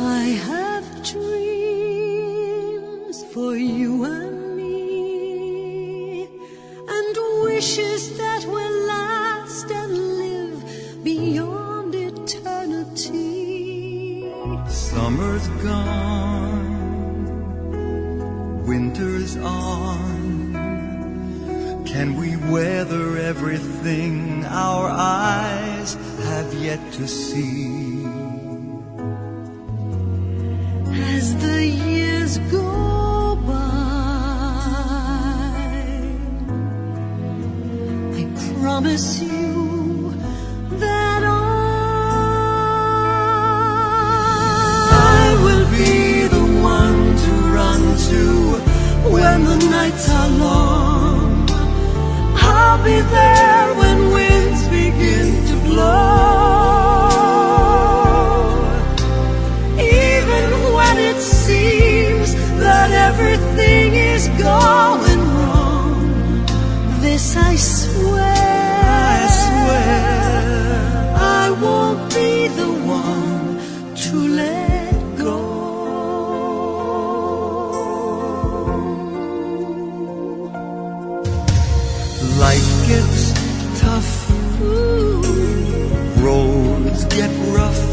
I have dreams for you and me, and wishes that will last and live beyond eternity. Summer's gone, winter's on. Can we weather everything our eyes have yet to see? As the years go by, I promise you that I will be the one to run to when the nights are long. I'll be there when winds begin to blow. Even when it seems that everything is going wrong, this I swear, I won't be the one to let go. Life gets tough, roads get rough.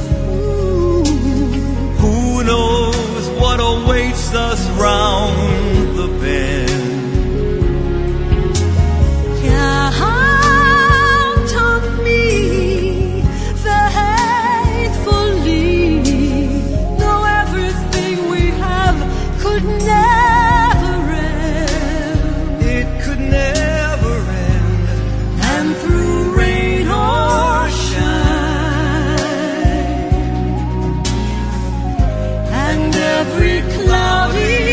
Who knows what awaits us round the bend? Count on me faithfully, though everything we have could never end. It could never end. And through rain or shine, and every cloudy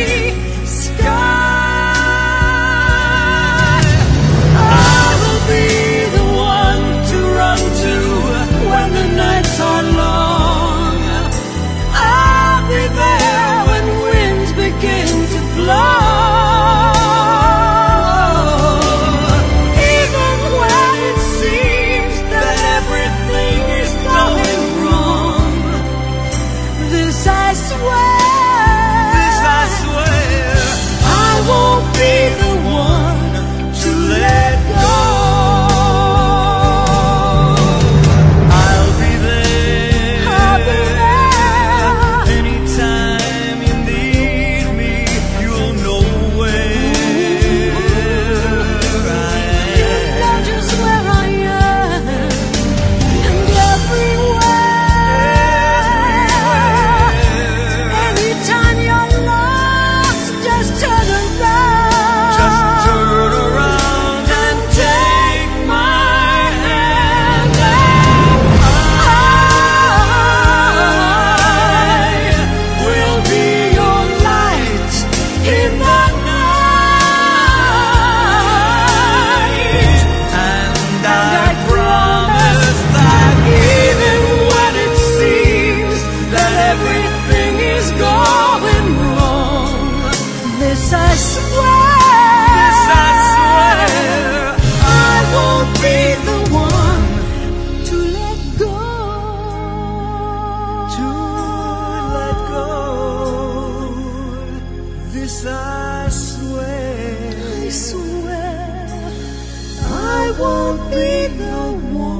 sky, I will be the one to run to when the nights are long. I'll be there when winds begin to blow. Even when it seems that everything is going wrong, this I swear, I won't be the one to let go. I'll be there anytime you need me. You'll know where I You know just where I am, and everywhere. Anytime you're lost, just turn around. Just turn around and take my hand. I will be your light in the night. and I promise that Even when it seems that everything is going wrong, this I swear, I won't be the one to let go. to let go. This I swear. I swear, I won't be the one.